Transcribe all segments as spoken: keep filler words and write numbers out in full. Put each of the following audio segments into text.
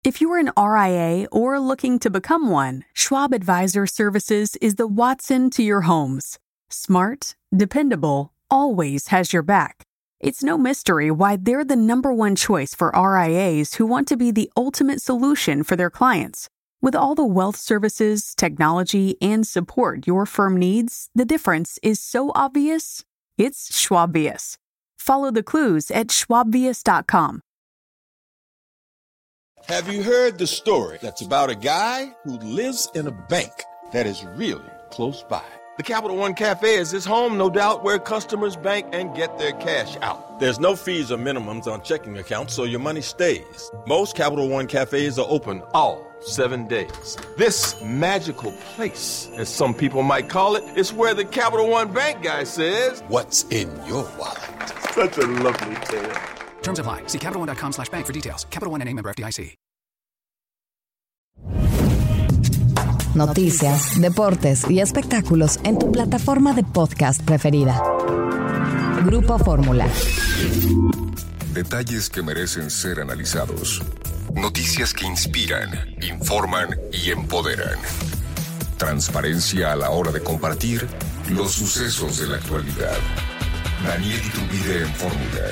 If you're an R I A or looking to become one, Schwab Advisor Services is the Watson to your homes. Smart, dependable, always has your back. It's no mystery why they're the number one choice for R I As who want to be the ultimate solution for their clients. With all the wealth services, technology, and support your firm needs, the difference is so obvious, it's Schwabious. Follow the clues at schwabvious dot com. Have you heard the story that's about a guy who lives in a bank that is really close by? The Capital One Cafe is his home, no doubt, where customers bank and get their cash out. There's no fees or minimums on checking accounts, so your money stays. Most Capital One Cafes are open all seven days. This magical place, as some people might call it, is where the Capital One Bank guy says, "What's in your wallet?" Such a lovely tale. Terms apply. See Capital One dot com slash bank for details. Capital One N A member F D I C. Noticias, deportes y espectáculos en tu plataforma de podcast preferida. Grupo Fórmula. Detalles que merecen ser analizados. Noticias que inspiran, informan y empoderan. Transparencia a la hora de compartir los sucesos de la actualidad. Daniel Iturbide en Fórmula.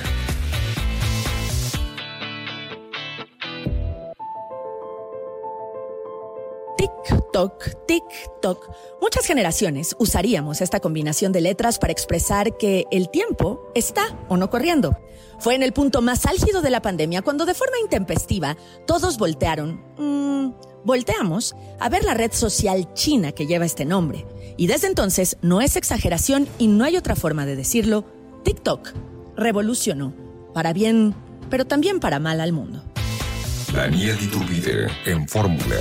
TikTok, TikTok. Muchas generaciones usaríamos esta combinación de letras para expresar que el tiempo está o no corriendo. Fue en el punto más álgido de la pandemia cuando de forma intempestiva todos voltearon, mmm, volteamos a ver la red social china que lleva este nombre. Y desde entonces, no es exageración y no hay otra forma de decirlo, TikTok revolucionó, para bien, pero también para mal al mundo. Daniel Iturbide en Fórmula.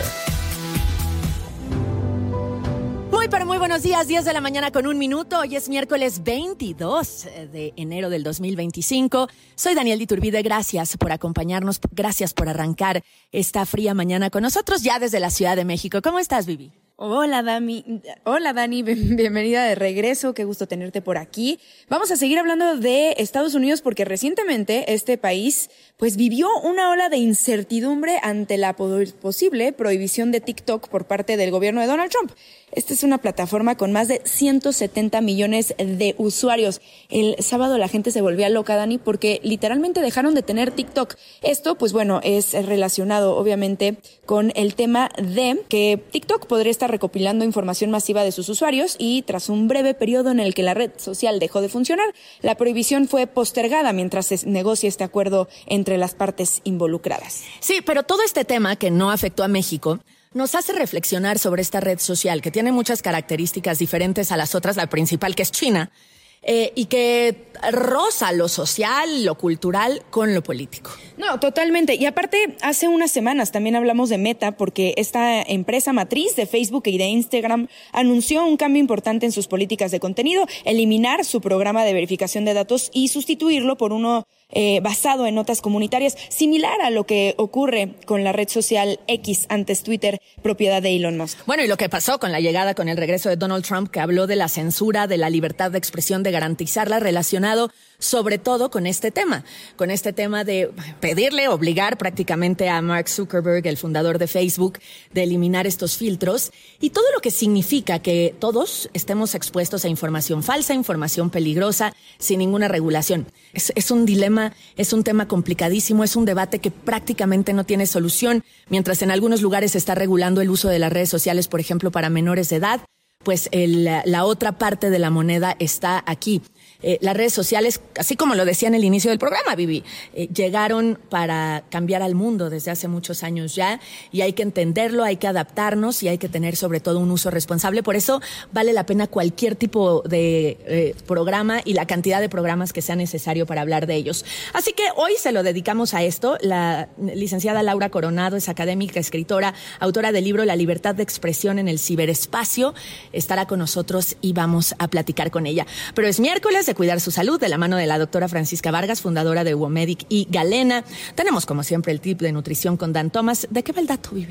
Muy, pero muy buenos días, diez de la mañana con un minuto. Hoy es miércoles veintidós de enero del dos mil veinticinco. Soy Daniel Iturbide, gracias por acompañarnos, gracias por arrancar esta fría mañana con nosotros ya desde la Ciudad de México. ¿Cómo estás, Vivi? Hola, Dami. Hola, Dani. Bienvenida de regreso. Qué gusto tenerte por aquí. Vamos a seguir hablando de Estados Unidos porque recientemente este país pues vivió una ola de incertidumbre ante la posible prohibición de TikTok por parte del gobierno de Donald Trump. Esta es una plataforma con más de ciento setenta millones de usuarios. El sábado la gente se volvía loca, Dani, porque literalmente dejaron de tener TikTok. Esto, pues bueno, es relacionado obviamente con el tema de que TikTok podría estar recopilando información masiva de sus usuarios y tras un breve periodo en el que la red social dejó de funcionar, la prohibición fue postergada mientras se negocia este acuerdo entre las partes involucradas. Sí, pero todo este tema que no afectó a México nos hace reflexionar sobre esta red social que tiene muchas características diferentes a las otras, la principal que es China, eh, y que roza lo social, lo cultural con lo político. No, totalmente. Y aparte, hace unas semanas también hablamos de Meta porque esta empresa matriz de Facebook y de Instagram anunció un cambio importante en sus políticas de contenido, eliminar su programa de verificación de datos y sustituirlo por uno Eh, basado en notas comunitarias, similar a lo que ocurre con la red social X, antes Twitter, propiedad de Elon Musk. Bueno, y lo que pasó con la llegada, con el regreso de Donald Trump, que habló de la censura, de la libertad de expresión, de garantizarla, relacionado sobre todo con este tema, con este tema de pedirle, obligar prácticamente a Mark Zuckerberg, el fundador de Facebook, de eliminar estos filtros y todo lo que significa que todos estemos expuestos a información falsa, información peligrosa, sin ninguna regulación. Es, es un dilema, es un tema complicadísimo, es un debate que prácticamente no tiene solución, mientras en algunos lugares se está regulando el uso de las redes sociales, por ejemplo, para menores de edad, pues el, la otra parte de la moneda está aquí. Eh, las redes sociales, así como lo decía en el inicio del programa, Vivi, eh, llegaron para cambiar al mundo desde hace muchos años ya y hay que entenderlo, hay que adaptarnos y hay que tener sobre todo un uso responsable. Por eso vale la pena cualquier tipo de eh, programa y la cantidad de programas que sea necesario para hablar de ellos. Así que hoy se lo dedicamos a esto. La licenciada Laura Coronado es académica, escritora, autora del libro La libertad de expresión en el ciberespacio. Estará con nosotros y vamos a platicar con ella. Pero es miércoles de cuidar su salud de la mano de la doctora Francisca Vargas, fundadora de Womedic y Galena. Tenemos como siempre el tip de nutrición con Dan Thomas. ¿De qué va el dato, Vivi?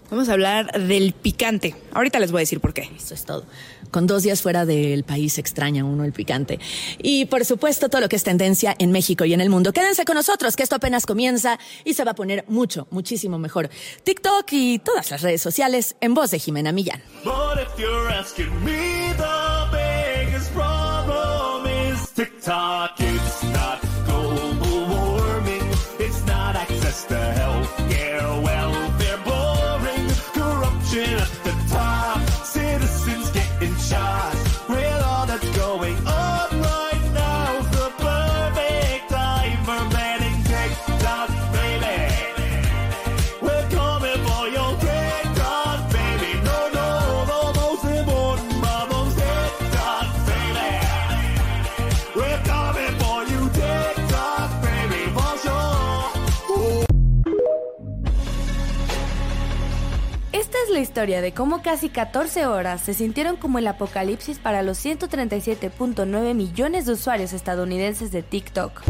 Vamos a hablar del picante. Ahorita les voy a decir por qué. Eso es todo. Con dos días fuera del país extraña uno el picante. Y por supuesto todo lo que es tendencia en México y en el mundo. Quédense con nosotros que esto apenas comienza y se va a poner mucho, muchísimo mejor. TikTok y todas las redes sociales en voz de Jimena Millán. But if you're asking me, the biggest problem is TikTok. It's not global warming. It's not access to health care, welfare, boring. Corruption at the top. Citizens getting shot. With all that's going on right now, it's the perfect time for banning TikTok, baby. We're coming for your TikTok, baby. No, no, the most important problem's TikTok, baby. We're coming for you, TikTok, baby, for sure. Esta es la historia de cómo casi catorce horas se sintieron como el apocalipsis para los ciento treinta y siete punto nueve millones de usuarios estadounidenses de TikTok.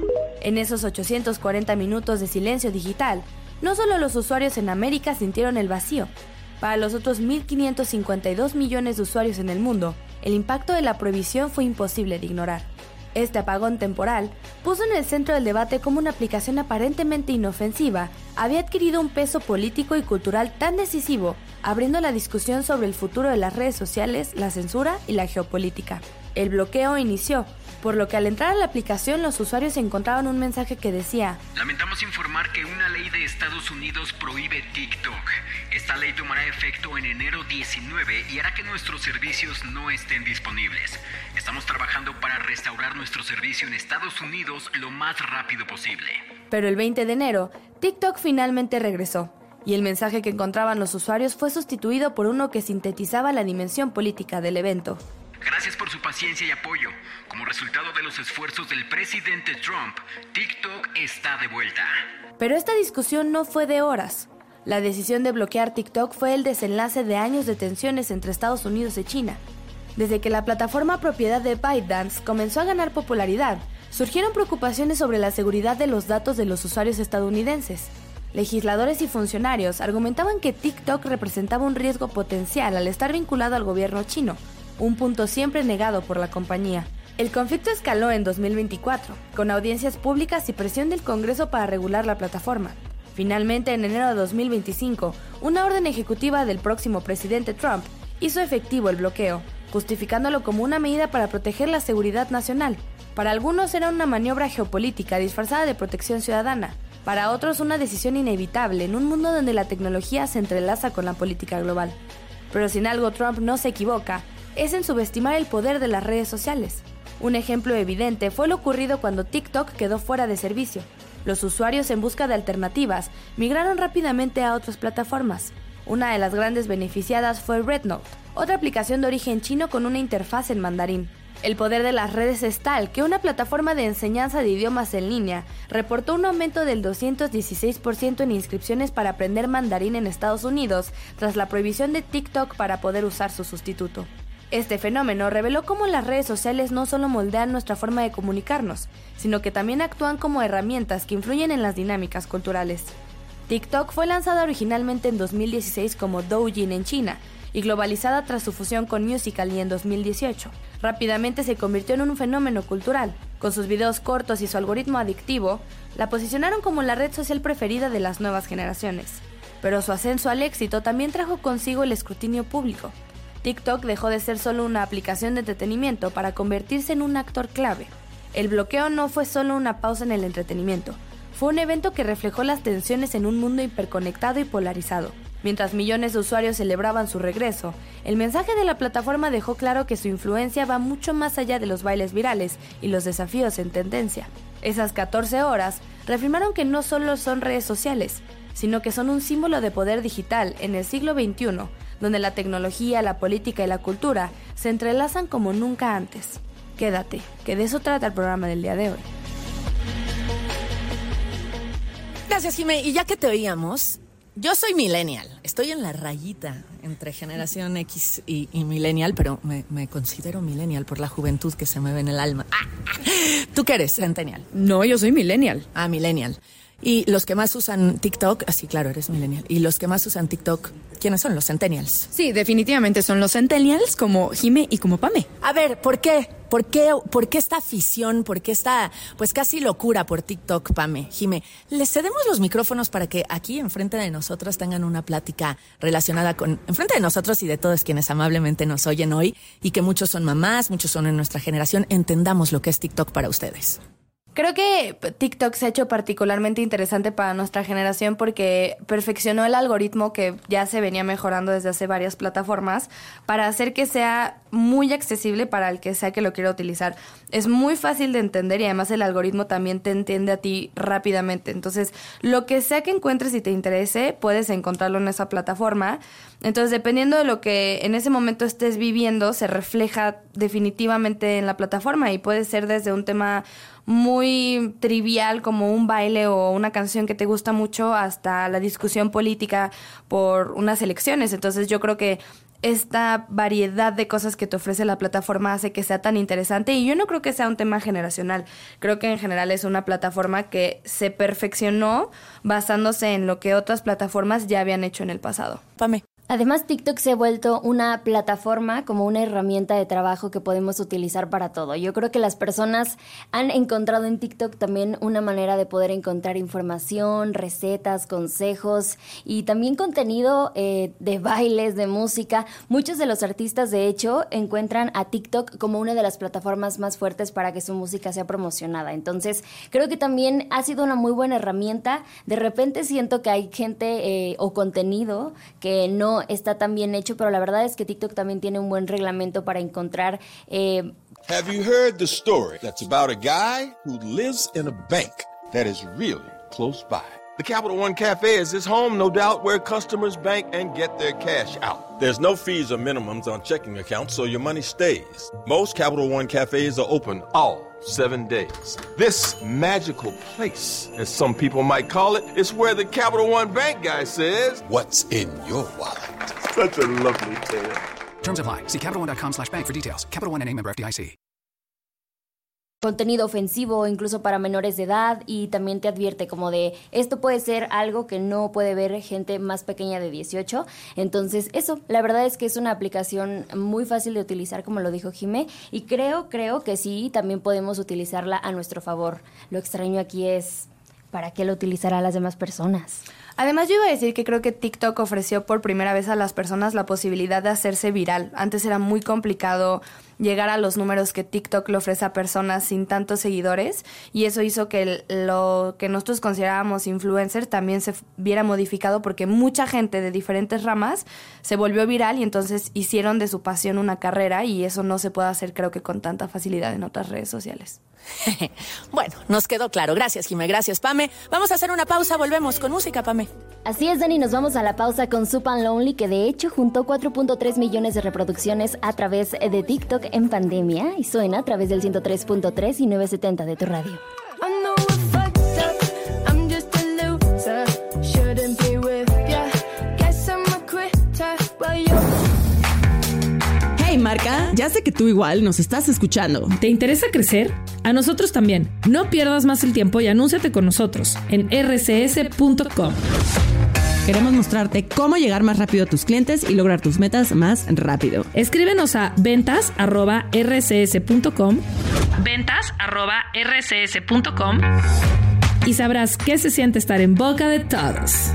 En esos ochocientos cuarenta minutos de silencio digital, no solo los usuarios en América sintieron el vacío. Para los otros mil quinientos cincuenta y dos millones de usuarios en el mundo, el impacto de la prohibición fue imposible de ignorar. Este apagón temporal puso en el centro del debate cómo una aplicación aparentemente inofensiva había adquirido un peso político y cultural tan decisivo, abriendo la discusión sobre el futuro de las redes sociales, la censura y la geopolítica. El bloqueo inició, por lo que al entrar a la aplicación los usuarios encontraban un mensaje que decía: lamentamos informar que una ley de Estados Unidos prohíbe TikTok. Esta ley tomará efecto en enero diecinueve y hará que nuestros servicios no estén disponibles. Estamos trabajando para restaurar nuestro servicio en Estados Unidos lo más rápido posible. Pero el veinte de enero, TikTok finalmente regresó, y el mensaje que encontraban los usuarios fue sustituido por uno que sintetizaba la dimensión política del evento. Gracias por su paciencia y apoyo. Como resultado de los esfuerzos del presidente Trump, TikTok está de vuelta. Pero esta discusión no fue de horas. La decisión de bloquear TikTok fue el desenlace de años de tensiones entre Estados Unidos y China. Desde que la plataforma propiedad de ByteDance comenzó a ganar popularidad, surgieron preocupaciones sobre la seguridad de los datos de los usuarios estadounidenses. Legisladores y funcionarios argumentaban que TikTok representaba un riesgo potencial al estar vinculado al gobierno chino, un punto siempre negado por la compañía. El conflicto escaló en dos mil veinticuatro, con audiencias públicas y presión del Congreso para regular la plataforma. Finalmente, en enero de dos mil veinticinco, una orden ejecutiva del próximo presidente Trump hizo efectivo el bloqueo, justificándolo como una medida para proteger la seguridad nacional. Para algunos era una maniobra geopolítica disfrazada de protección ciudadana, para otros una decisión inevitable en un mundo donde la tecnología se entrelaza con la política global. Pero si en algo Trump no se equivoca, es en subestimar el poder de las redes sociales. Un ejemplo evidente fue lo ocurrido cuando TikTok quedó fuera de servicio. Los usuarios en busca de alternativas migraron rápidamente a otras plataformas. Una de las grandes beneficiadas fue RedNote, otra aplicación de origen chino con una interfaz en mandarín. El poder de las redes es tal que una plataforma de enseñanza de idiomas en línea reportó un aumento del doscientos dieciséis por ciento en inscripciones para aprender mandarín en Estados Unidos tras la prohibición de TikTok para poder usar su sustituto. Este fenómeno reveló cómo las redes sociales no solo moldean nuestra forma de comunicarnos, sino que también actúan como herramientas que influyen en las dinámicas culturales. TikTok fue lanzada originalmente en dos mil dieciséis como Douyin en China y globalizada tras su fusión con Musical.ly en dos mil dieciocho. Rápidamente se convirtió en un fenómeno cultural. Con sus videos cortos y su algoritmo adictivo, la posicionaron como la red social preferida de las nuevas generaciones. Pero su ascenso al éxito también trajo consigo el escrutinio público. TikTok dejó de ser solo una aplicación de entretenimiento para convertirse en un actor clave. El bloqueo no fue solo una pausa en el entretenimiento, fue un evento que reflejó las tensiones en un mundo hiperconectado y polarizado. Mientras millones de usuarios celebraban su regreso, el mensaje de la plataforma dejó claro que su influencia va mucho más allá de los bailes virales y los desafíos en tendencia. Esas catorce horas reafirmaron que no solo son redes sociales, sino que son un símbolo de poder digital en el siglo veintiuno, donde la tecnología, la política y la cultura se entrelazan como nunca antes. Quédate, que de eso trata el programa del día de hoy. Gracias, Jimé. Y ya que te oíamos, yo soy millennial. Estoy en la rayita entre generación X y, y millennial, pero me, me considero millennial por la juventud que se me ve en el alma. ¡Ah! ¿Tú qué eres, centennial? No, yo soy millennial. Ah, millennial. Y los que más usan TikTok, así claro, eres millennial. Y los que más usan TikTok, ¿quiénes son? Los centennials. Sí, definitivamente son los centennials como Jime y como Pame. A ver, ¿por qué? ¿Por qué, por qué esta afición? ¿Por qué esta, pues casi locura por TikTok, Pame? Jime, les cedemos los micrófonos para que aquí enfrente de nosotros tengan una plática relacionada con, enfrente de nosotros y de todos quienes amablemente nos oyen hoy, y que muchos son mamás, muchos son en nuestra generación, entendamos lo que es TikTok para ustedes. Creo que TikTok se ha hecho particularmente interesante para nuestra generación porque perfeccionó el algoritmo que ya se venía mejorando desde hace varias plataformas para hacer que sea muy accesible para el que sea que lo quiera utilizar. Es muy fácil de entender y además el algoritmo también te entiende a ti rápidamente. Entonces, lo que sea que encuentres y te interese, puedes encontrarlo en esa plataforma. Entonces, dependiendo de lo que en ese momento estés viviendo, se refleja definitivamente en la plataforma y puede ser desde un tema muy trivial como un baile o una canción que te gusta mucho hasta la discusión política por unas elecciones. Entonces yo creo que esta variedad de cosas que te ofrece la plataforma hace que sea tan interesante y yo no creo que sea un tema generacional. Creo que en general es una plataforma que se perfeccionó basándose en lo que otras plataformas ya habían hecho en el pasado. Pame. Además, TikTok se ha vuelto una plataforma como una herramienta de trabajo que podemos utilizar para todo. Yo creo que las personas han encontrado en TikTok también una manera de poder encontrar información, recetas, consejos y también contenido eh, de bailes, de música. Muchos de los artistas, de hecho, encuentran a TikTok como una de las plataformas más fuertes para que su música sea promocionada. Entonces, creo que también ha sido una muy buena herramienta. De repente siento que hay gente eh, o contenido que no está tan bien hecho, pero la verdad es que TikTok también tiene un buen reglamento para encontrar... Eh... Have you heard the story that's about a guy who lives in a bank that is really close by? The Capital One Cafe is his home, no doubt, where customers bank and get their cash out. There's no fees or minimums on checking accounts, so your money stays. Most Capital One Cafes are open all seven days. This magical place, as some people might call it, is where the Capital One Bank guy says, "What's in your wallet?" Such a lovely tale. Terms apply. See CapitalOne.com slash bank for details. Capital One N A member F D I C. Contenido ofensivo incluso para menores de edad y también te advierte como de esto puede ser algo que no puede ver gente más pequeña de dieciocho. Entonces eso, la verdad es que es una aplicación muy fácil de utilizar como lo dijo Jimé y creo, creo que sí, también podemos utilizarla a nuestro favor. Lo extraño aquí es ¿para qué lo utilizarán las demás personas? Además, yo iba a decir que creo que TikTok ofreció por primera vez a las personas la posibilidad de hacerse viral. Antes era muy complicado llegar a los números que TikTok le ofrece a personas sin tantos seguidores y eso hizo que lo que nosotros considerábamos influencer también se viera modificado porque mucha gente de diferentes ramas se volvió viral y entonces hicieron de su pasión una carrera y eso no se puede hacer creo que con tanta facilidad en otras redes sociales. Bueno, nos quedó claro. Gracias, Jimé. Gracias, Pame. Vamos a hacer una pausa. Volvemos con música, Pame. Así es, Dani. Nos vamos a la pausa con Sup and Lonely, que de hecho juntó cuatro punto tres millones de reproducciones a través de TikTok en pandemia y suena a través del ciento tres punto tres y novecientos setenta de tu radio. Hey marca, ya sé que tú igual nos estás escuchando. ¿Te interesa crecer? A nosotros también. No pierdas más el tiempo y anúnciate con nosotros en erre ce ese punto com. Queremos mostrarte cómo llegar más rápido a tus clientes y lograr tus metas más rápido. Escríbenos a ventas arroba erre ce ese punto com ventas arroba erre ce ese punto com y sabrás qué se siente estar en boca de todos.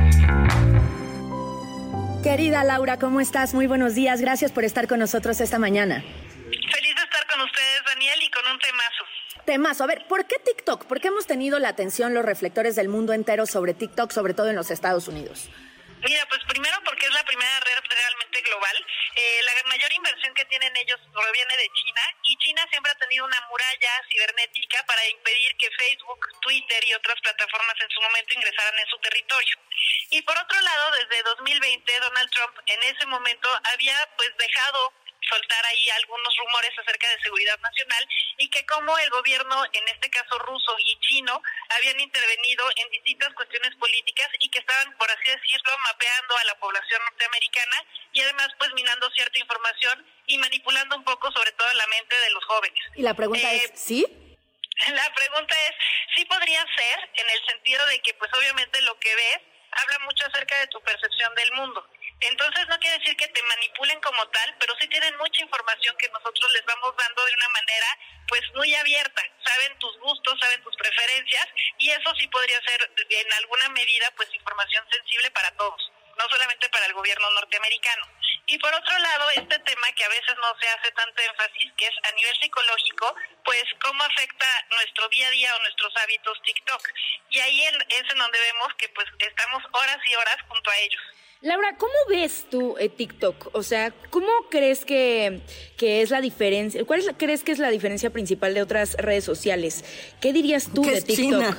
Querida Laura, ¿cómo estás? Muy buenos días. Gracias por estar con nosotros esta mañana. Feliz de estar con ustedes, Daniel, y con un temazo. Temazo. A ver, ¿por qué TikTok? ¿Por qué hemos tenido la atención los reflectores del mundo entero sobre TikTok, sobre todo en los Estados Unidos? Mira, pues primero porque es la primera red realmente global. Eh, la mayor inversión que tienen ellos proviene de China y China siempre ha tenido una muralla cibernética para impedir que Facebook, Twitter y otras plataformas en su momento ingresaran en su territorio. Y por otro lado, desde dos mil veinte, Donald Trump en ese momento había pues dejado soltar ahí algunos rumores acerca de seguridad nacional y que como el gobierno, en este caso ruso y chino, habían intervenido en distintas cuestiones políticas y que estaban, por así decirlo, mapeando a la población norteamericana y además pues minando cierta información y manipulando un poco sobre todo la mente de los jóvenes. Y la pregunta eh, es, ¿sí? La pregunta es, sí podría ser, en el sentido de que pues obviamente lo que ves habla mucho acerca de tu percepción del mundo. Entonces no quiere decir que te manipulen como tal, pero sí tienen mucha información que nosotros les vamos dando de una manera pues muy abierta. Saben tus gustos, saben tus preferencias, y eso sí podría ser en alguna medida pues información sensible para todos, no solamente para el gobierno norteamericano. Y por otro lado, este tema que a veces no se hace tanto énfasis, que es a nivel psicológico, pues cómo afecta nuestro día a día o nuestros hábitos TikTok. Y ahí es en donde vemos que pues estamos horas y horas junto a ellos. Laura, ¿cómo ves tú eh, TikTok? O sea, ¿cómo crees que, que es la diferencia? ¿Cuál es, crees que es la diferencia principal de otras redes sociales? ¿Qué dirías tú de TikTok? China.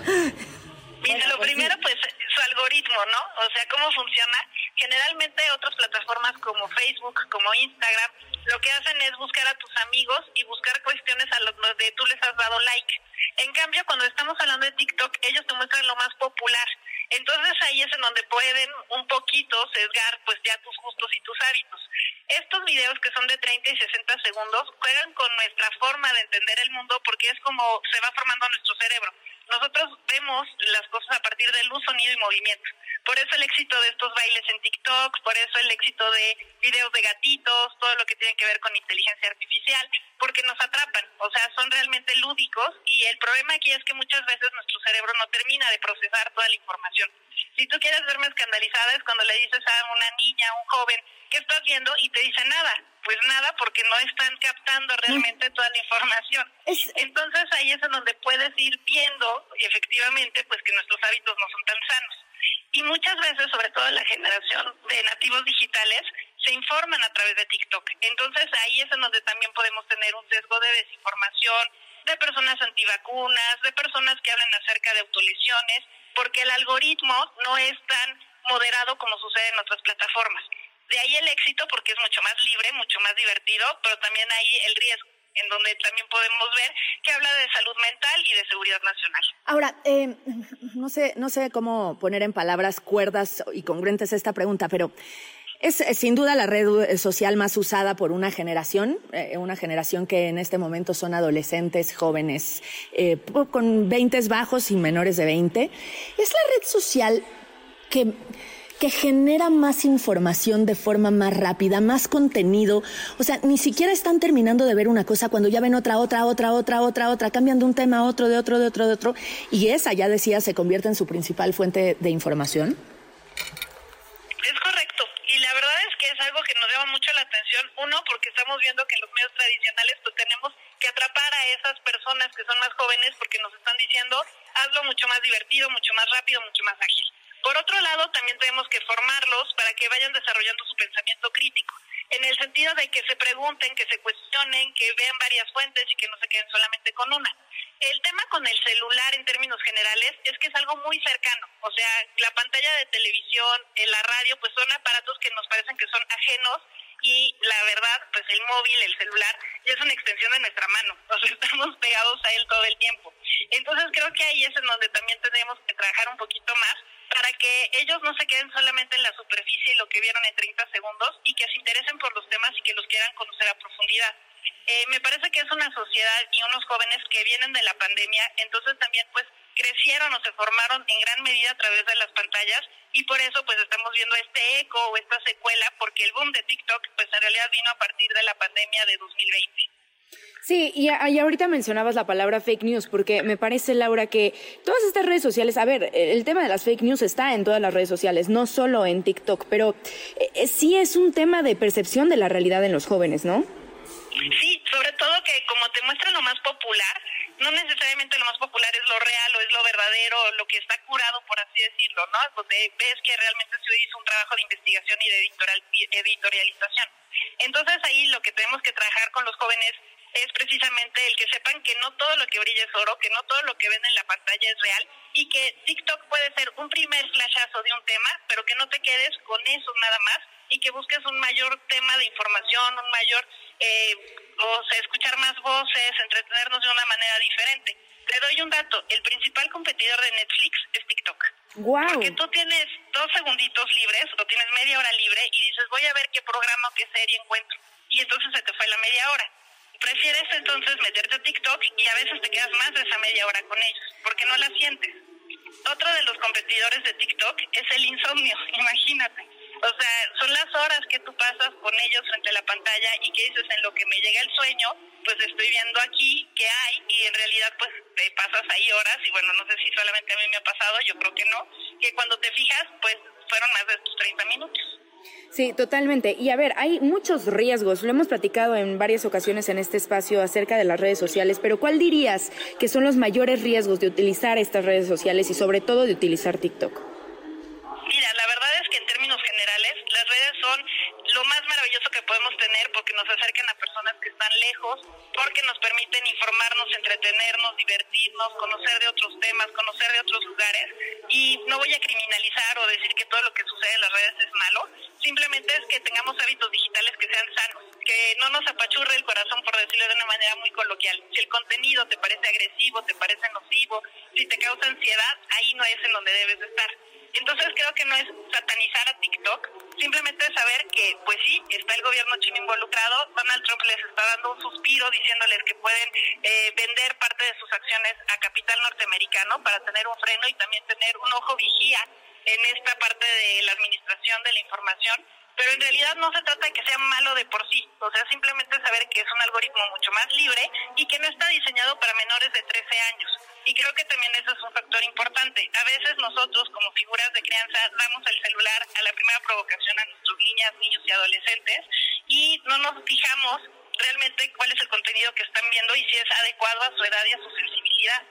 Mira, lo primero, pues, su algoritmo, ¿no? O sea, cómo funciona. Generalmente otras plataformas como Facebook, como Instagram, lo que hacen es buscar a tus amigos y buscar cuestiones a los que tú les has dado like. En cambio, cuando estamos hablando de TikTok, ellos te muestran lo más popular. Entonces ahí es en donde pueden un poquito sesgar pues ya tus gustos y tus hábitos. Estos videos que son de treinta y sesenta segundos juegan con nuestra forma de entender el mundo, porque es como se va formando nuestro cerebro. Nosotros vemos las cosas a partir de luz, sonido y movimiento. Por eso el éxito de estos bailes en TikTok, por eso el éxito de videos de gatitos, todo lo que tiene que ver con inteligencia artificial, porque nos atrapan, o sea, son realmente lúdicos, y el problema aquí es que muchas veces nuestro cerebro no termina de procesar toda la información. Si tú quieres verme escandalizada es cuando le dices a una niña, a un joven, ¿qué estás viendo? Y te dice nada. Pues nada, porque no están captando realmente toda la información. Entonces ahí es en donde puedes ir viendo efectivamente pues que nuestros hábitos no son tan sanos. Y muchas veces, sobre todo la generación de nativos digitales, se informan a través de TikTok. Entonces ahí es en donde también podemos tener un sesgo de desinformación, de personas antivacunas, de personas que hablan acerca de autolesiones, porque el algoritmo no es tan moderado como sucede en otras plataformas. De ahí el éxito, porque es mucho más libre, mucho más divertido, pero también ahí el riesgo, en donde también podemos ver que habla de salud mental y de seguridad nacional. Ahora, eh, no sé, no sé cómo poner en palabras cuerdas y congruentes esta pregunta, pero es, es sin duda la red social más usada por una generación, eh, una generación que en este momento son adolescentes, jóvenes, eh, con veintes bajos y menores de veinte. Es la red social que... que genera más información de forma más rápida, más contenido. O sea, ni siquiera están terminando de ver una cosa cuando ya ven otra, otra, otra, otra, otra, otra, cambian de un tema a otro, de otro, de otro, de otro. Y esa, ya decía, se convierte en su principal fuente de información. Es correcto. Y la verdad es que es algo que nos llama mucho la atención. Uno, porque estamos viendo que en los medios tradicionales pues tenemos que atrapar a esas personas que son más jóvenes, porque nos están diciendo, hazlo mucho más divertido, mucho más rápido, mucho más ágil. Por otro lado, también tenemos que formarlos para que vayan desarrollando su pensamiento crítico, en el sentido de que se pregunten, que se cuestionen, que vean varias fuentes y que no se queden solamente con una. El tema con el celular en términos generales es que es algo muy cercano, o sea, la pantalla de televisión, la radio, pues son aparatos que nos parecen que son ajenos, y la verdad, pues el móvil, el celular, ya es una extensión de nuestra mano, o sea, estamos pegados a él todo el tiempo. Entonces creo que ahí es en donde también tenemos que trabajar un poquito más, para que ellos no se queden solamente en la superficie y lo que vieron en treinta segundos, y que se interesen por los temas y que los quieran conocer a profundidad. Eh, me parece que es una sociedad y unos jóvenes que vienen de la pandemia, entonces también pues crecieron o se formaron en gran medida a través de las pantallas, y por eso pues estamos viendo este eco o esta secuela, porque el boom de TikTok pues en realidad vino a partir de la pandemia de dos mil veinte. Sí, y, y ahorita mencionabas la palabra fake news, porque me parece, Laura, que todas estas redes sociales, a ver, el tema de las fake news está en todas las redes sociales, no solo en TikTok, pero eh, sí es un tema de percepción de la realidad en los jóvenes, ¿no? Sí, sobre todo que como te muestra lo más popular, no necesariamente lo más popular es lo real o es lo verdadero, o lo que está curado, por así decirlo, ¿no? Donde ves que realmente se hizo un trabajo de investigación y de editorial, editorialización. Entonces ahí lo que tenemos que trabajar con los jóvenes es precisamente el que sepan que no todo lo que brilla es oro, que no todo lo que ven en la pantalla es real, y que TikTok puede ser un primer flashazo de un tema, pero que no te quedes con eso nada más, y que busques un mayor tema de información, un mayor, eh, o sea, escuchar más voces, entretenernos de una manera diferente. Te doy un dato, el principal competidor de Netflix es TikTok. Wow. Porque tú tienes dos segunditos libres, o tienes media hora libre, y dices, voy a ver qué programa o qué serie encuentro, y entonces se te fue la media hora. Prefieres entonces meterte a TikTok y a veces te quedas más de esa media hora con ellos, porque no la sientes. Otro de los competidores de TikTok es el insomnio, imagínate. O sea, son las horas que tú pasas con ellos frente a la pantalla y que dices, en lo que me llega el sueño, pues estoy viendo aquí qué hay, y en realidad pues te pasas ahí horas, y bueno, no sé si solamente a mí me ha pasado, yo creo que no, que cuando te fijas, pues fueron más de tus treinta minutos. Sí, totalmente. Y a ver, hay muchos riesgos. Lo hemos platicado en varias ocasiones en este espacio acerca de las redes sociales, pero ¿cuál dirías que son los mayores riesgos de utilizar estas redes sociales y sobre todo de utilizar TikTok? Mira, la verdad es que en términos generales, las redes son lo más maravilloso que podemos tener porque nos acercan a personas que están lejos, porque nos permiten informarnos, entretenernos, divertirnos, conocer de otros temas, conocer de otros lugares. Y no voy a criminalizar o decir que todo lo que sucede en las redes es malo, simplemente es que tengamos hábitos digitales que sean sanos, que no nos apachurre el corazón, por decirlo de una manera muy coloquial. Si el contenido te parece agresivo, te parece nocivo, si te causa ansiedad, ahí no es en donde debes de estar. Entonces creo que no es satanizar a TikTok, simplemente es saber que, pues sí, está el gobierno chino involucrado. Donald Trump les está dando un suspiro diciéndoles que pueden eh, vender parte de sus acciones a capital norteamericano para tener un freno y también tener un ojo vigía en esta parte de la administración de la información. Pero en realidad no se trata de que sea malo de por sí, o sea, simplemente saber que es un algoritmo mucho más libre y que no está diseñado para menores de trece años. Y creo que también eso es un factor importante. A veces nosotros, como figuras de crianza, damos el celular a la primera provocación a nuestras niñas, niños y adolescentes y no nos fijamos realmente cuál es el contenido que están viendo y si es adecuado a su edad y a su sensibilidad.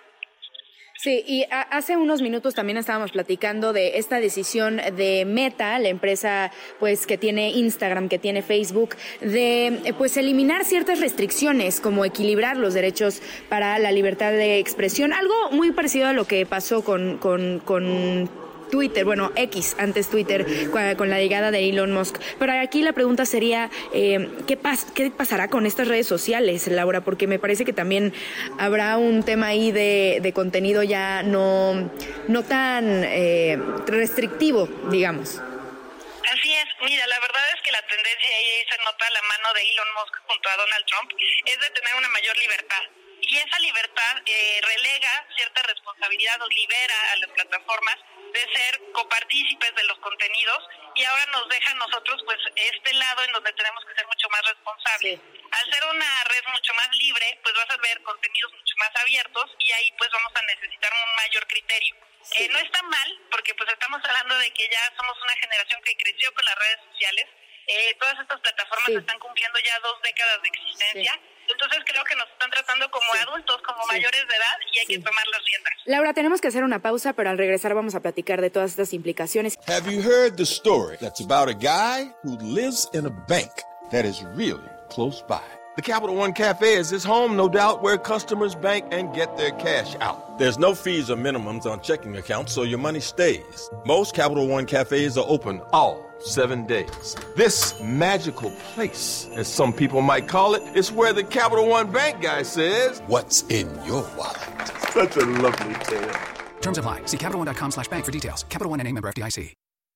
Sí, y a, hace unos minutos también estábamos platicando de esta decisión de Meta, la empresa pues que tiene Instagram, que tiene Facebook, de pues eliminar ciertas restricciones, como equilibrar los derechos para la libertad de expresión, algo muy parecido a lo que pasó con con con Twitter, bueno, X, antes Twitter, con, con la llegada de Elon Musk. Pero aquí la pregunta sería, eh, ¿qué, pas, ¿qué pasará con estas redes sociales, Laura? Porque me parece que también habrá un tema ahí de, de contenido ya no, no tan eh, restrictivo, digamos. Así es, mira, la verdad es que la tendencia ahí se nota la mano de Elon Musk junto a Donald Trump, es de tener una mayor libertad. Y esa libertad eh, relega cierta responsabilidad o libera a las plataformas de ser copartícipes de los contenidos y ahora nos deja a nosotros pues este lado en donde tenemos que ser mucho más responsables. Sí. Al ser una red mucho más libre, pues vas a ver contenidos mucho más abiertos y ahí pues vamos a necesitar un mayor criterio. Sí. Eh, no está mal, porque pues estamos hablando de que ya somos una generación que creció con las redes sociales. Eh, todas estas plataformas sí. están cumpliendo ya dos décadas de existencia. Sí. Entonces creo que nos están tratando como sí. adultos, como sí. mayores de edad, y hay sí. que tomar las riendas. Laura, tenemos que hacer una pausa, pero al regresar vamos a platicar de todas estas implicaciones. Have you heard the story that's about a guy who lives in a bank that is really close by? The Capital One Cafe is his home, no doubt, where customers bank and get their cash out. There's no fees or minimums on checking accounts, so your money stays. Most Capital One Cafes are open all seven days. This magical place, as some people might call it, is where the Capital One Bank guy says, "What's in your wallet?" Such a lovely tale. Terms apply. See Capital One dot com slash bank for details. Capital One N A member F D I C.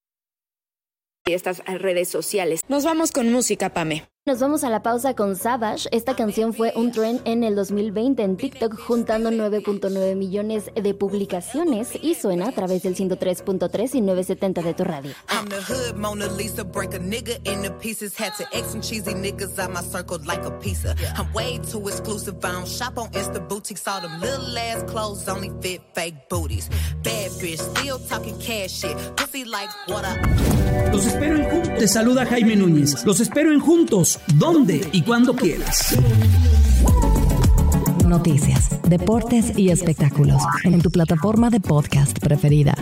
Y estas redes sociales. Nos vamos con música, Pame. Nos vamos a la pausa con Savage. Esta canción fue un trend en el dos mil veinte en TikTok, juntando nueve punto nueve millones de publicaciones y suena a través del ciento tres punto tres y novecientos setenta de tu radio. I'm the hood Mona Lisa, break a nigga into pieces, had to X some cheesy niggas out my circle like a pizza. I'm way too exclusive, I don't shop on Insta boutiques, all them little ass clothes only fit fake booties. Bad bitch, still talking cash shit, pussy like what I... Los espero en Juntos. Te saluda Jaime Núñez. Los espero en Juntos, donde y cuando quieras. Noticias, deportes y espectáculos en tu plataforma de podcast preferida.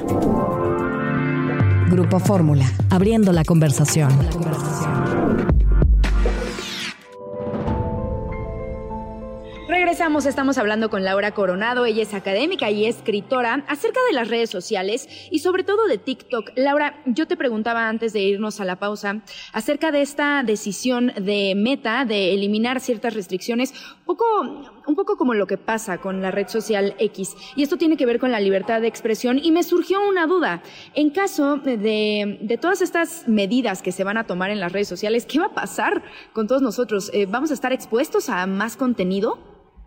Grupo Fórmula, abriendo la conversación. La conversación. Regresamos, estamos hablando con Laura Coronado, ella es académica y escritora, acerca de las redes sociales y sobre todo de TikTok. Laura, yo te preguntaba antes de irnos a la pausa acerca de esta decisión de Meta de eliminar ciertas restricciones, un poco, un poco como lo que pasa con la red social X. Y esto tiene que ver con la libertad de expresión y me surgió una duda. En caso de, de todas estas medidas que se van a tomar en las redes sociales, ¿qué va a pasar con todos nosotros? Eh, ¿Vamos a estar expuestos a más contenido?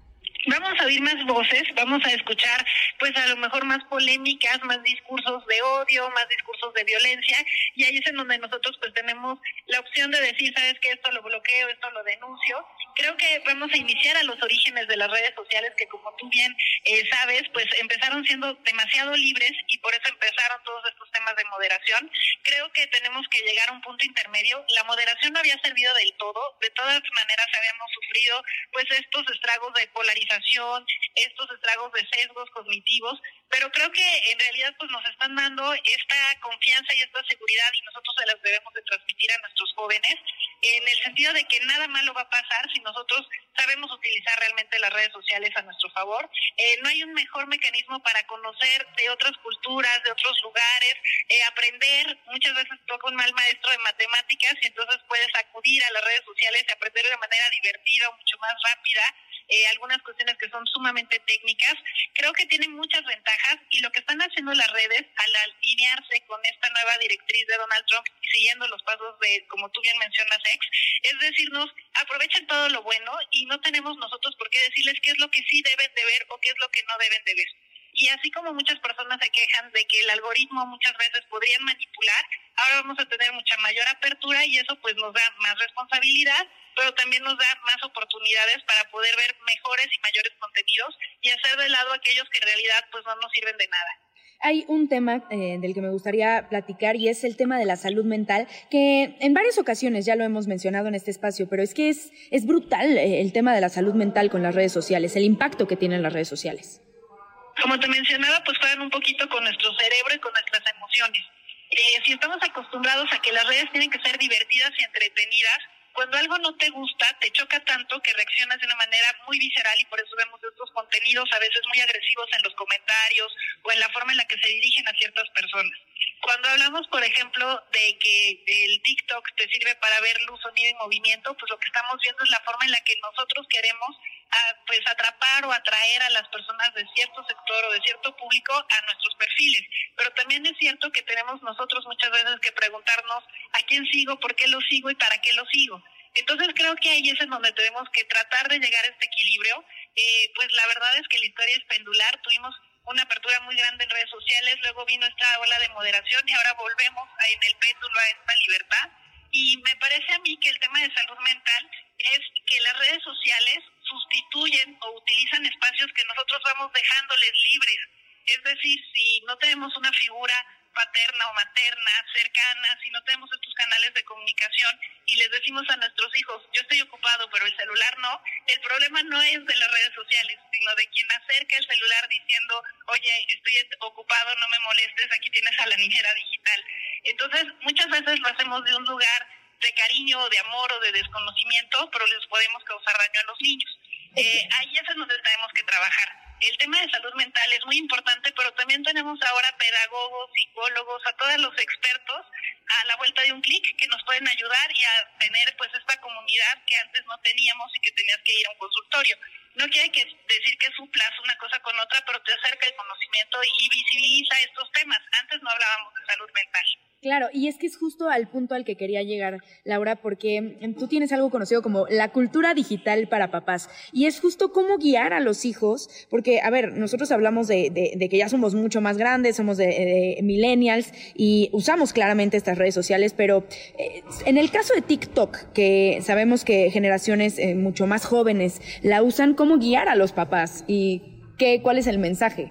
Vamos a oír más voces, vamos a escuchar pues a lo mejor más polémicas, más discursos de odio, más discursos de violencia, y ahí es en donde nosotros pues tenemos la opción de decir, sabes que esto lo bloqueo, esto lo denuncio. Creo que vamos a iniciar a los orígenes de las redes sociales que, como tú bien eh, sabes, pues empezaron siendo demasiado libres y por eso empezaron todos estos temas de moderación. Creo que tenemos que llegar a un punto intermedio. La moderación no había servido del todo, de todas maneras habíamos sufrido pues estos estragos de polarización, estos estragos de sesgos cognitivos, pero creo que en realidad pues nos están dando esta confianza y esta seguridad y nosotros se las debemos de transmitir a nuestros jóvenes, en el sentido de que nada malo va a pasar si nosotros sabemos utilizar realmente las redes sociales a nuestro favor. Eh, no hay un mejor mecanismo para conocer de otras culturas, de otros lugares, eh, aprender. Muchas veces toca un mal maestro de matemáticas y entonces puedes acudir a las redes sociales y aprender de manera divertida o mucho más rápida. Eh, algunas cuestiones que son sumamente técnicas. Creo que tienen muchas ventajas y lo que están haciendo las redes al alinearse con esta nueva directriz de Donald Trump y siguiendo los pasos de, como tú bien mencionas, X, es decirnos, aprovechen todo lo bueno y no tenemos nosotros por qué decirles qué es lo que sí deben de ver o qué es lo que no deben de ver. Y así como muchas personas se quejan de que el algoritmo muchas veces podrían manipular, ahora vamos a tener mucha mayor apertura y eso pues nos da más responsabilidad, pero también nos da más oportunidades para poder ver mejores y mayores contenidos y hacer de lado aquellos que en realidad pues no nos sirven de nada. Hay un tema eh, del que me gustaría platicar y es el tema de la salud mental, que en varias ocasiones ya lo hemos mencionado en este espacio, pero es que es, es brutal eh, el tema de la salud mental con las redes sociales, el impacto que tienen las redes sociales. Como te mencionaba, pues juegan un poquito con nuestro cerebro y con nuestras emociones. Eh, si estamos acostumbrados a que las redes tienen que ser divertidas y entretenidas, cuando algo no te gusta, te choca tanto que reaccionas de una manera muy visceral y por eso vemos estos contenidos a veces muy agresivos en los comentarios o en la forma en la que se dirigen a ciertas personas. Cuando hablamos, por ejemplo, de que el TikTok te sirve para ver luz, sonido y movimiento, pues lo que estamos viendo es la forma en la que nosotros queremos a, pues atrapar o atraer a las personas de cierto sector o de cierto público a nuestros perfiles. Pero también es cierto que tenemos nosotros muchas veces que preguntarnos a quién sigo, por qué lo sigo y para qué lo sigo. Entonces creo que ahí es en donde tenemos que tratar de llegar a este equilibrio. Eh, pues la verdad es que la historia es pendular, tuvimos una apertura muy grande en redes sociales, luego vino esta ola de moderación y ahora volvemos a, en el péndulo a esta libertad. Y me parece a mí que el tema de salud mental es que las redes sociales sustituyen o utilizan espacios que nosotros vamos dejándoles libres. Es decir, si no tenemos una figura paterna o materna cercana, si no tenemos estos canales de comunicación y les decimos a nuestros hijos, yo estoy ocupado pero el celular no, el problema no es de las redes sociales, sino de quien acerca el celular diciendo, oye, estoy ocupado, no me molestes, aquí tienes a la niñera digital. Entonces, muchas veces lo hacemos de un lugar de cariño o de amor o de desconocimiento, pero les podemos causar daño a los niños. Eh, ahí es en donde tenemos que trabajar. El tema de salud mental es muy importante, pero también tenemos ahora pedagogos, psicólogos, a todos los expertos a la vuelta de un clic que nos pueden ayudar y a tener pues esta comunidad que antes no teníamos y que tenías que ir a un consultorio. No quiere que decir que suplas una cosa con otra, pero te acerca el conocimiento y visibiliza estos temas. Antes no hablábamos de salud mental. Claro, y es que es justo al punto al que quería llegar, Laura, porque tú tienes algo conocido como la cultura digital para papás, y es justo cómo guiar a los hijos, porque, a ver, nosotros hablamos de, de, de que ya somos mucho más grandes, somos de, de millennials, y usamos claramente estas redes sociales, pero eh, en el caso de TikTok, que sabemos que generaciones eh, mucho más jóvenes la usan, ¿cómo guiar a los papás? ¿Y qué, cuál es el mensaje?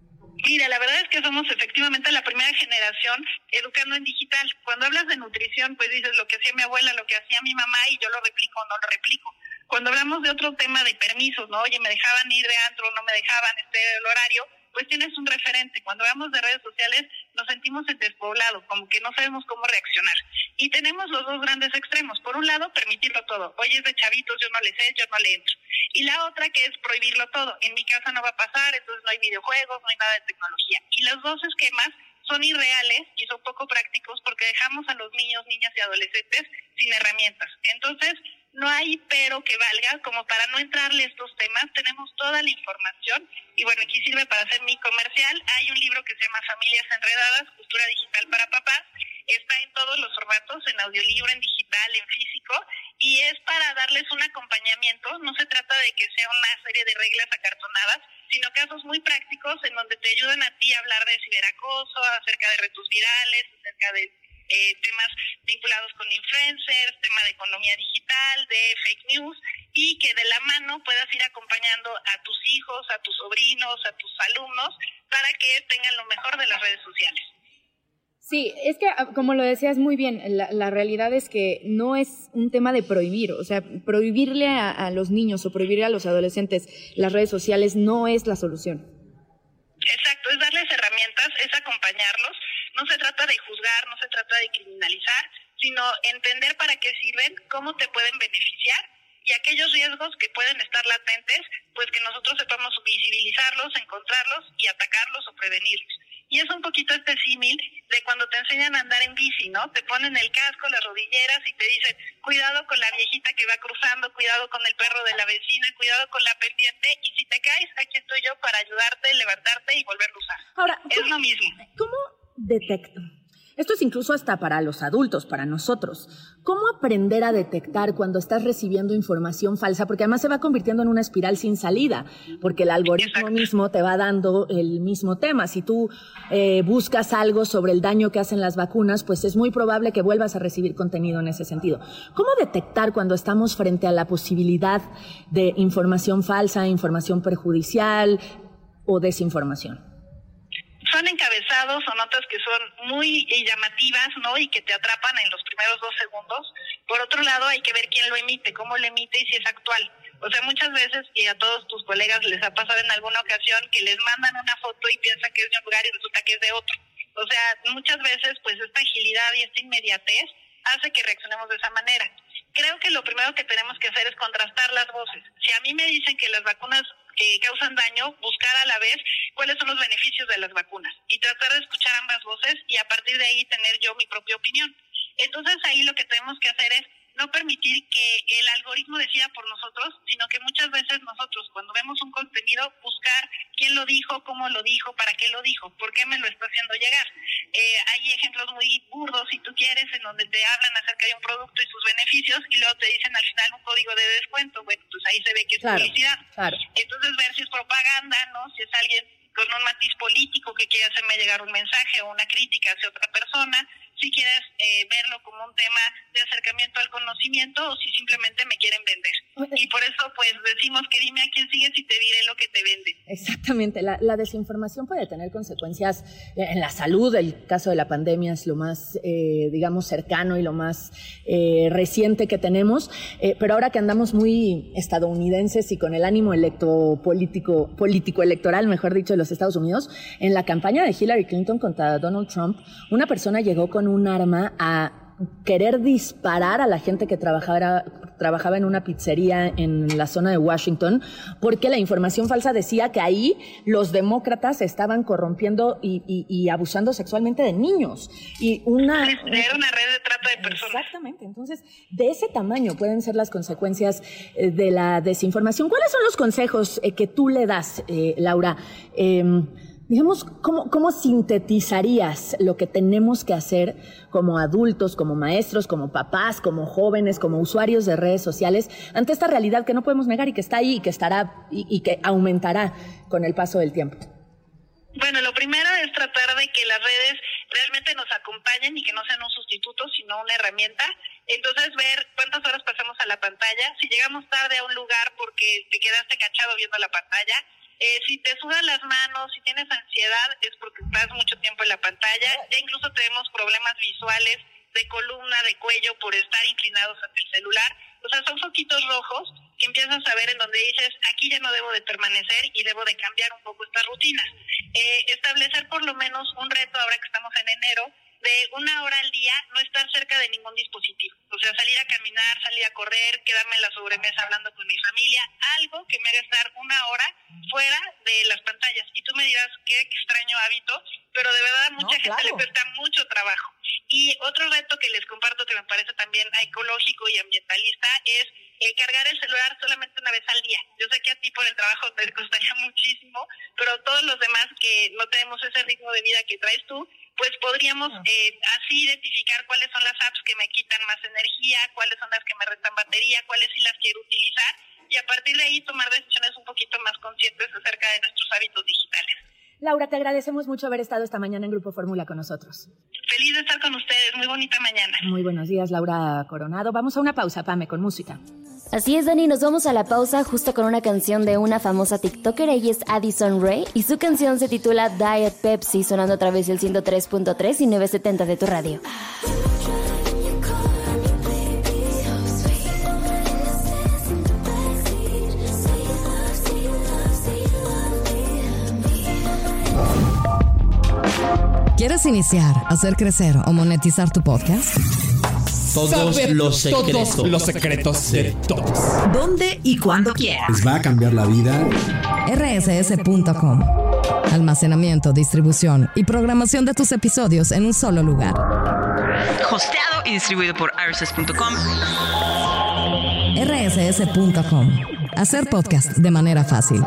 Mira, la verdad es que somos efectivamente la primera generación educando en digital. Cuando hablas de nutrición, pues dices lo que hacía mi abuela, lo que hacía mi mamá y yo lo replico o no lo replico. Cuando hablamos de otro tema de permisos, ¿no? Oye, me dejaban ir de antro, no me dejaban este el horario, pues tienes un referente. Cuando hablamos de redes sociales, nos sentimos en despoblado, como que no sabemos cómo reaccionar. Y tenemos los dos grandes extremos. Por un lado, permitirlo todo. Oye, es de chavitos, yo no le sé, yo no le entro. Y la otra que es prohibirlo todo. En mi casa no va a pasar, entonces no hay videojuegos, no hay nada de tecnología. Y los dos esquemas son irreales y son poco prácticos porque dejamos a los niños, niñas y adolescentes sin herramientas. Entonces, no hay pero que valga como para no entrarle a estos temas. Tenemos toda la información y bueno, aquí sirve para hacer mi comercial. Hay un libro que se llama Familias Enredadas, Cultura Digital para Papás. Está en todos los formatos, en audiolibro, en digital, en físico, y es para darles un acompañamiento. No se trata de que sea una serie de reglas acartonadas, sino casos muy prácticos en donde te ayudan a ti a hablar de ciberacoso, acerca de retos virales, acerca de eh, temas vinculados con influencers, tema de economía digital, de fake news, y que de la mano puedas ir acompañando a tus hijos, a tus sobrinos, a tus alumnos, para que tengan lo mejor de las redes sociales. Sí, es que como lo decías muy bien, la, la realidad es que no es un tema de prohibir, o sea, prohibirle a, a los niños o prohibirle a los adolescentes las redes sociales no es la solución. Exacto, es darles herramientas, es acompañarlos, no se trata de juzgar, no se trata de criminalizar, sino entender para qué sirven, cómo te pueden beneficiar y aquellos riesgos que pueden estar latentes, pues que nosotros sepamos visibilizarlos, encontrarlos y atacarlos o prevenirlos. Y es un poquito este símil de cuando te enseñan a andar en bici, ¿no? Te ponen el casco, las rodilleras y te dicen, cuidado con la viejita que va cruzando, cuidado con el perro de la vecina, cuidado con la pendiente, y si te caes, aquí estoy yo para ayudarte, levantarte y volverlo a usar. Ahora, es lo mismo. ¿Cómo detecto? Esto es incluso hasta para los adultos, para nosotros. ¿Cómo aprender a detectar cuando estás recibiendo información falsa? Porque además se va convirtiendo en una espiral sin salida, porque el algoritmo Exacto. mismo te va dando el mismo tema. Si tú eh, buscas algo sobre el daño que hacen las vacunas, pues es muy probable que vuelvas a recibir contenido en ese sentido. ¿Cómo detectar cuando estamos frente a la posibilidad de información falsa, información perjudicial o desinformación? Son encabezados o notas que son muy llamativas, ¿no? Y que te atrapan en los primeros dos segundos. Por otro lado, hay que ver quién lo emite, cómo lo emite y si es actual. O sea, muchas veces, y a todos tus colegas les ha pasado en alguna ocasión, que les mandan una foto y piensan que es de un lugar y resulta que es de otro. O sea, muchas veces, pues esta agilidad y esta inmediatez hace que reaccionemos de esa manera. Creo que lo primero que tenemos que hacer es contrastar las voces. Si a mí me dicen que las vacunas que causan daño, buscar a la vez cuáles son los beneficios de las vacunas y tratar de escuchar ambas voces y a partir de ahí tener yo mi propia opinión. Entonces ahí lo que tenemos que hacer es no permitir que el algoritmo decida por nosotros, sino que muchas veces nosotros cuando vemos un contenido buscar quién lo dijo, cómo lo dijo, para qué lo dijo, por qué me lo está haciendo llegar. Eh, hay ejemplos muy burdos, si tú quieres, en donde te hablan acerca de un producto y sus beneficios y luego te dicen al final un código de descuento. Bueno, pues ahí se ve que es claro, publicidad. Claro. Entonces ver si es propaganda, ¿no? Si es alguien con un matiz político que quiere hacerme llegar un mensaje o una crítica hacia otra persona, si quieres eh, verlo como un tema de acercamiento al conocimiento o si simplemente me quieren vender. Y por eso pues decimos que dime a quién sigues y te diré lo que te vende. Exactamente, la, la desinformación puede tener consecuencias en la salud. El caso de la pandemia es lo más, eh, digamos, cercano y lo más eh, reciente que tenemos, eh, pero ahora que andamos muy estadounidenses y con el ánimo electo político, político electoral, mejor dicho, de los Estados Unidos, en la campaña de Hillary Clinton contra Donald Trump, una persona llegó con un arma a querer disparar a la gente que trabajaba, trabajaba en una pizzería en la zona de Washington, porque la información falsa decía que ahí los demócratas estaban corrompiendo y, y, y abusando sexualmente de niños. Y una, Era una red de trata de personas. Exactamente. Entonces, de ese tamaño pueden ser las consecuencias eh, de la desinformación. ¿Cuáles son los consejos eh, que tú le das, eh, Laura? Eh, Digamos, ¿cómo, ¿cómo sintetizarías lo que tenemos que hacer como adultos, como maestros, como papás, como jóvenes, como usuarios de redes sociales ante esta realidad que no podemos negar y que está ahí y que estará y, y que aumentará con el paso del tiempo? Bueno, lo primero es tratar de que las redes realmente nos acompañen y que no sean un sustituto, sino una herramienta. Entonces, ver cuántas horas pasamos a la pantalla. Si llegamos tarde a un lugar porque te quedaste enganchado viendo la pantalla, Eh, si te sudan las manos, si tienes ansiedad, es porque estás mucho tiempo en la pantalla. Ya incluso tenemos problemas visuales de columna, de cuello, por estar inclinados ante el celular. O sea, son foquitos rojos que empiezas a ver en donde dices, aquí ya no debo de permanecer y debo de cambiar un poco estas rutinas. Eh, establecer por lo menos un reto, ahora que estamos en enero, de una hora al día, no estar cerca de ningún dispositivo. O sea, salir a caminar, salir a correr, quedarme en la sobremesa hablando con mi familia, algo que me haga estar una hora fuera de las pantallas. Y tú me dirás, qué extraño hábito, pero de verdad a mucha no, gente claro. le cuesta mucho trabajo. Y otro reto que les comparto, que me parece también ecológico y ambientalista, es eh, cargar el celular solamente una vez al día. Yo sé que a ti por el trabajo te costaría muchísimo, pero todos los demás que no tenemos ese ritmo de vida que traes tú, pues podríamos eh, así identificar cuáles son las apps que me quitan más energía, cuáles son las que me restan batería, cuáles sí las quiero utilizar, y a partir de ahí tomar decisiones un poquito más conscientes acerca de nuestros hábitos digitales. Laura, te agradecemos mucho haber estado esta mañana en Grupo Fórmula con nosotros. Feliz de estar con ustedes, muy bonita mañana. Muy buenos días, Laura Coronado. Vamos a una pausa, Pame, con música. Así es, Dani, nos vamos a la pausa justo con una canción de una famosa TikToker. Ella es Addison Rae y su canción se titula Diet Pepsi, sonando a través del ciento tres punto tres y novecientos setenta de tu radio. ¿Quieres iniciar, hacer crecer o monetizar tu podcast? Todos Saber los secretos. Todos los secretos de todos. ¿Dónde y cuándo quieras? Les va a cambiar la vida. R S S punto com. Almacenamiento, distribución y programación de tus episodios en un solo lugar. Hosteado y distribuido por R S S punto com. R S S punto com. Hacer podcast de manera fácil.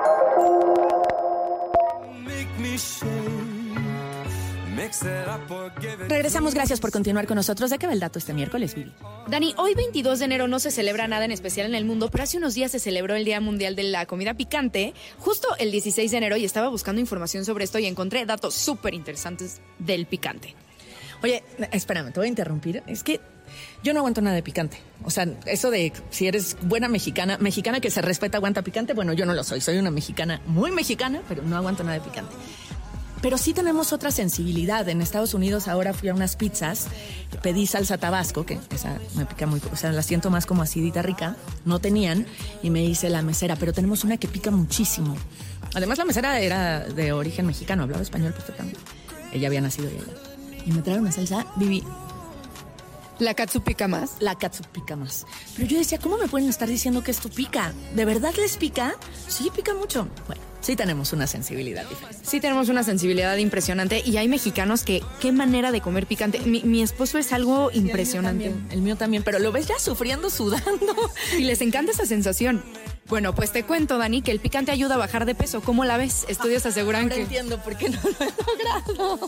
Regresamos, gracias por continuar con nosotros. ¿De qué va el dato este miércoles, Vivi? Dani, hoy veintidós de enero no se celebra nada en especial en el mundo, pero hace unos días se celebró el Día Mundial de la Comida Picante, justo el dieciséis de enero, y estaba buscando información sobre esto y encontré datos súper interesantes del picante. Oye, espérame, te voy a interrumpir. Es que yo no aguanto nada de picante. O sea, eso de si eres buena mexicana, mexicana que se respeta, aguanta picante, bueno, yo no lo soy. Soy una mexicana muy mexicana, pero no aguanto nada de picante. Pero sí tenemos otra sensibilidad. En Estados Unidos ahora fui a unas pizzas, pedí salsa tabasco, que esa me pica muy, o sea, la siento más como acidita rica. No tenían, y me dice la mesera, pero tenemos una que pica muchísimo. Además, la mesera era de origen mexicano, hablaba español perfectamente. Ella había nacido allá. Y me trajeron una salsa, Vivi. ¿La katsu pica más? La katsu pica más. Pero yo decía, ¿cómo me pueden estar diciendo que esto pica? ¿De verdad les pica? Sí, pica mucho. Bueno, sí tenemos una sensibilidad diferente. Sí tenemos una sensibilidad impresionante y hay mexicanos que, qué manera de comer picante. Mi, mi esposo es algo sí, impresionante. El mío, también, el mío también, pero lo ves ya sufriendo, sudando. Y les encanta esa sensación. Bueno, pues te cuento, Dani, que el picante ayuda a bajar de peso. ¿Cómo la ves? Estudios aseguran Ahora que... entiendo por qué no lo he logrado.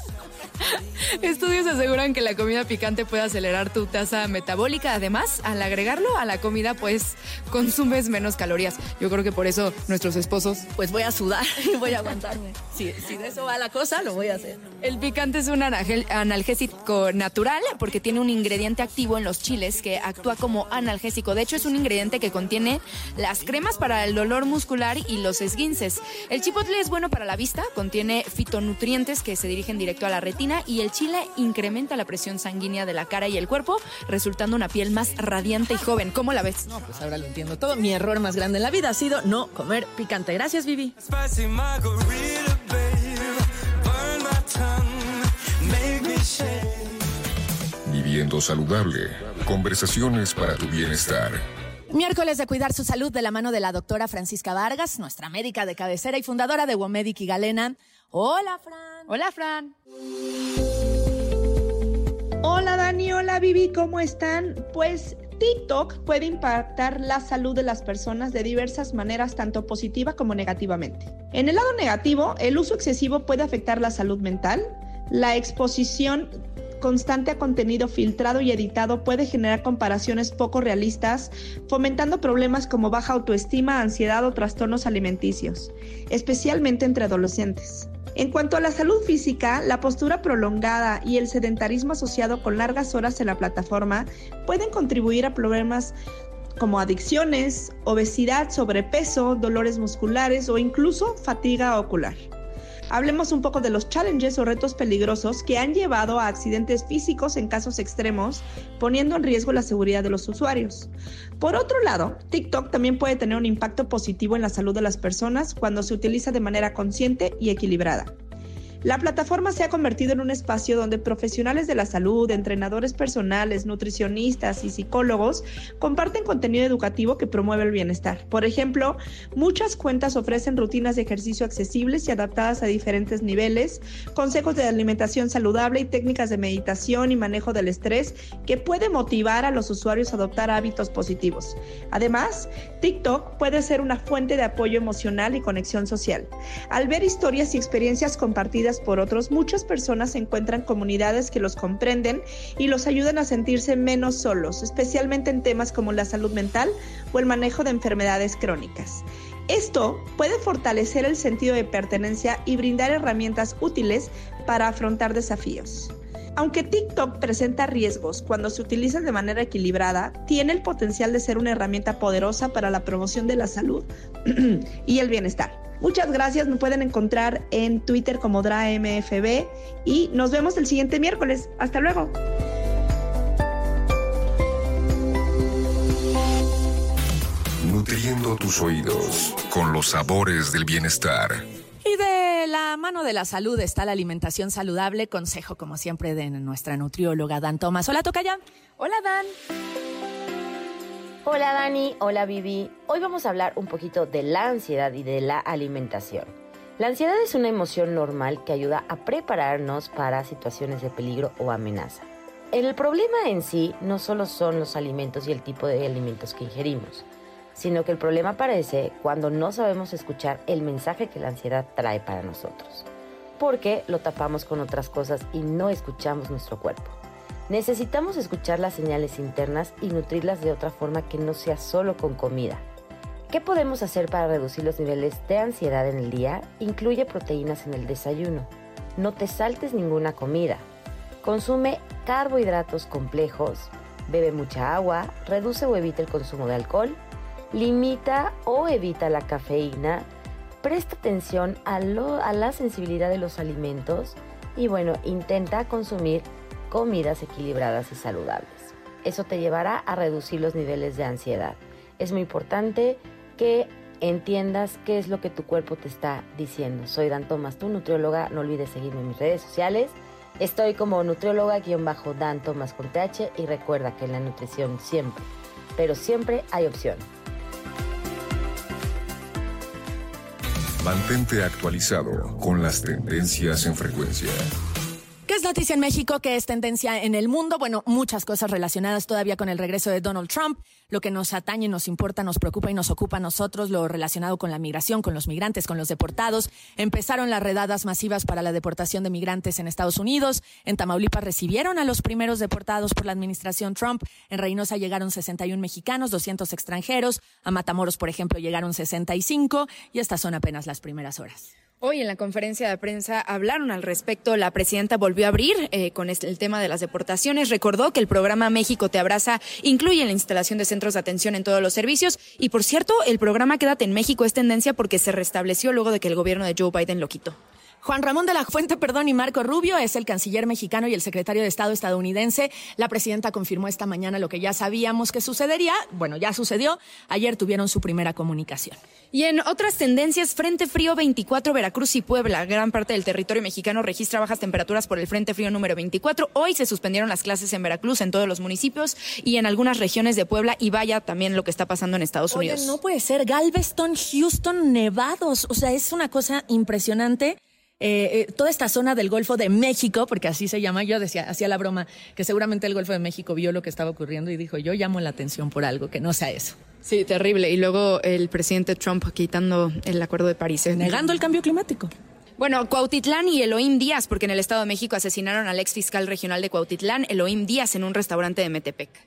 Estudios aseguran que la comida picante puede acelerar tu tasa metabólica. Además, al agregarlo a la comida, pues consumes menos calorías. Yo creo que por eso nuestros esposos... Pues voy a sudar y voy a aguantarme. Si, si de eso va la cosa, lo voy a hacer. El picante es un analgésico natural porque tiene un ingrediente activo en los chiles que actúa como analgésico. De hecho, es un ingrediente que contiene las cremas para el dolor muscular y los esguinces. El chipotle es bueno para la vista, contiene fitonutrientes que se dirigen directo a la retina, y el chile incrementa la presión sanguínea de la cara y el cuerpo, resultando una piel más radiante y joven. ¿Cómo la ves? No, pues ahora lo entiendo todo. Mi error más grande en la vida ha sido no comer picante. Gracias, Vivi. Viviendo saludable. Conversaciones para tu bienestar. Miércoles de cuidar su salud de la mano de la doctora Francisca Vargas, nuestra médica de cabecera y fundadora de Womedic y Galena. Hola, Fran. Hola, Fran. Hola, Dani. Hola, Vivi. ¿Cómo están? Pues TikTok puede impactar la salud de las personas de diversas maneras, tanto positiva como negativamente. En el lado negativo, el uso excesivo puede afectar la salud mental. La exposición constante a contenido filtrado y editado puede generar comparaciones poco realistas, fomentando problemas como baja autoestima, ansiedad o trastornos alimenticios, especialmente entre adolescentes. En cuanto a la salud física, la postura prolongada y el sedentarismo asociado con largas horas en la plataforma pueden contribuir a problemas como adicciones, obesidad, sobrepeso, dolores musculares o incluso fatiga ocular. Hablemos un poco de los challenges o retos peligrosos que han llevado a accidentes físicos en casos extremos, poniendo en riesgo la seguridad de los usuarios. Por otro lado, TikTok también puede tener un impacto positivo en la salud de las personas cuando se utiliza de manera consciente y equilibrada. La plataforma se ha convertido en un espacio donde profesionales de la salud, entrenadores personales, nutricionistas y psicólogos comparten contenido educativo que promueve el bienestar. Por ejemplo, muchas cuentas ofrecen rutinas de ejercicio accesibles y adaptadas a diferentes niveles, consejos de alimentación saludable y técnicas de meditación y manejo del estrés que puede motivar a los usuarios a adoptar hábitos positivos. Además, TikTok puede ser una fuente de apoyo emocional y conexión social. Al ver historias y experiencias compartidas por otros, muchas personas encuentran comunidades que los comprenden y los ayudan a sentirse menos solos, especialmente en temas como la salud mental o el manejo de enfermedades crónicas. Esto puede fortalecer el sentido de pertenencia y brindar herramientas útiles para afrontar desafíos. Aunque TikTok presenta riesgos cuando se utiliza de manera equilibrada, tiene el potencial de ser una herramienta poderosa para la promoción de la salud y el bienestar. Muchas gracias, me pueden encontrar en Twitter como DraMFB y nos vemos el siguiente miércoles. Hasta luego. Nutriendo tus oídos con los sabores del bienestar. Y de la mano de la salud está la alimentación saludable. Consejo, como siempre, de nuestra nutrióloga Dan Tomás. Hola, tocaya. Hola, Dan. Hola Dani, hola Vivi. Hoy vamos a hablar un poquito de la ansiedad y de la alimentación. La ansiedad es una emoción normal que ayuda a prepararnos para situaciones de peligro o amenaza. El problema en sí no solo son los alimentos y el tipo de alimentos que ingerimos, sino que el problema aparece cuando no sabemos escuchar el mensaje que la ansiedad trae para nosotros, porque lo tapamos con otras cosas y no escuchamos nuestro cuerpo. Necesitamos escuchar las señales internas y nutrirlas de otra forma que no sea solo con comida. ¿Qué podemos hacer para reducir los niveles de ansiedad en el día? Incluye proteínas en el desayuno. No te saltes ninguna comida. Consume carbohidratos complejos. Bebe mucha agua. Reduce o evita el consumo de alcohol. Limita o evita la cafeína. Presta atención a, lo, a la sensibilidad de los alimentos. Y bueno, intenta consumir comidas equilibradas y saludables. Eso te llevará a reducir los niveles de ansiedad. Es muy importante que entiendas qué es lo que tu cuerpo te está diciendo. Soy Dan Tomás, tu nutrióloga. No olvides seguirme en mis redes sociales. Estoy como nutrióloga-Dan Tomás con T H y recuerda que en la nutrición siempre, pero siempre hay opción. Mantente actualizado con las tendencias en frecuencia. ¿Qué es noticia en México? ¿Qué es tendencia en el mundo? Bueno, muchas cosas relacionadas todavía con el regreso de Donald Trump. Lo que nos atañe, nos importa, nos preocupa y nos ocupa a nosotros, lo relacionado con la migración, con los migrantes, con los deportados. Empezaron las redadas masivas para la deportación de migrantes en Estados Unidos. En Tamaulipas recibieron a los primeros deportados por la administración Trump. En Reynosa llegaron sesenta y uno mexicanos, doscientos extranjeros. A Matamoros, por ejemplo, llegaron sesenta y cinco. Y estas son apenas las primeras horas. Hoy en la conferencia de prensa hablaron al respecto. La presidenta volvió a abrir eh, con este, el tema de las deportaciones. Recordó que el programa México te abraza incluye la instalación de centros de atención en todos los servicios. Y por cierto, el programa Quédate en México es tendencia porque se restableció luego de que el gobierno de Joe Biden lo quitó. Juan Ramón de la Fuente, perdón, y Marco Rubio es el canciller mexicano y el secretario de Estado estadounidense. La presidenta confirmó esta mañana lo que ya sabíamos que sucedería. Bueno, ya sucedió. Ayer tuvieron su primera comunicación. Y en otras tendencias, Frente Frío veinticuatro, Veracruz y Puebla. Gran parte del territorio mexicano registra bajas temperaturas por el Frente Frío número veinticuatro. Hoy se suspendieron las clases en Veracruz, en todos los municipios y en algunas regiones de Puebla. Y vaya también lo que está pasando en Estados Oye, Unidos. No puede ser. Galveston, Houston, nevados. O sea, es una cosa impresionante. Eh, eh, toda esta zona del Golfo de México, porque así se llama, yo decía, hacía la broma que seguramente el Golfo de México vio lo que estaba ocurriendo y dijo, yo llamo la atención por algo, que no sea eso. Sí, terrible. Y luego el presidente Trump quitando el Acuerdo de París. Negando el cambio climático. Bueno, Cuautitlán y Elohim Díaz, porque en el Estado de México asesinaron al ex fiscal regional de Cuautitlán, Elohim Díaz, en un restaurante de Metepec.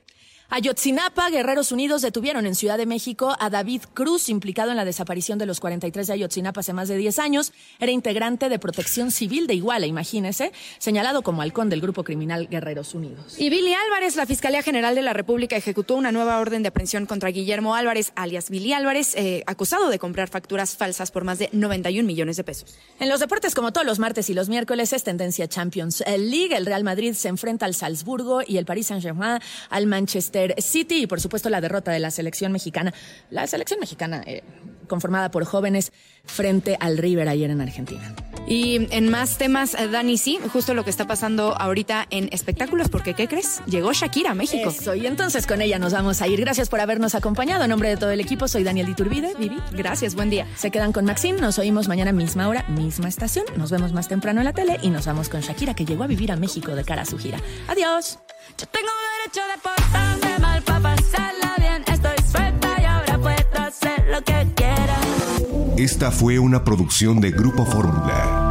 Ayotzinapa, Guerreros Unidos detuvieron en Ciudad de México a David Cruz, implicado en la desaparición de los cuarenta y tres de Ayotzinapa hace más de diez años. Era integrante de Protección Civil de Iguala, imagínese, señalado como halcón del grupo criminal Guerreros Unidos. Y Billy Álvarez, la Fiscalía General de la República ejecutó una nueva orden de aprehensión contra Guillermo Álvarez, alias Billy Álvarez, eh, acusado de comprar facturas falsas por más de noventa y un millones de pesos. En los deportes, como todos los martes y los miércoles, es tendencia Champions League. El Real Madrid se enfrenta al Salzburgo y el Paris Saint-Germain al Manchester City, y por supuesto la derrota de la selección mexicana. La selección mexicana eh, conformada por jóvenes frente al River ayer en Argentina. Y en más temas, Dani, sí, justo lo que está pasando ahorita en espectáculos, porque ¿qué crees? Llegó Shakira a México. Eso, y entonces con ella nos vamos a ir. Gracias por habernos acompañado. En nombre de todo el equipo, soy Daniel Iturbide. Vivi. Gracias, buen día. Se quedan con Maxine, nos oímos mañana misma hora, misma estación. Nos vemos más temprano en la tele y nos vamos con Shakira, que llegó a vivir a México de cara a su gira. Adiós. Yo tengo derecho de portarme mal para pasarla bien. Estoy suelta y ahora puedo hacer lo que quiera. Esta fue una producción de Grupo Fórmula.